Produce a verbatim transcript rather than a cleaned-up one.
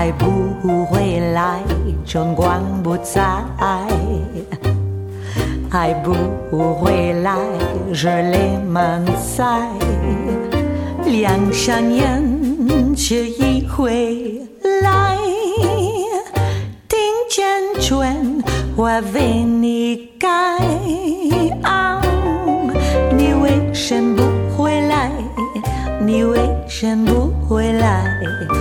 爱不回来，春光不再，爱不回来，热泪满腮，两三年却已回来，听见春花为你开，啊，你为什么不回来？你为什么不回来？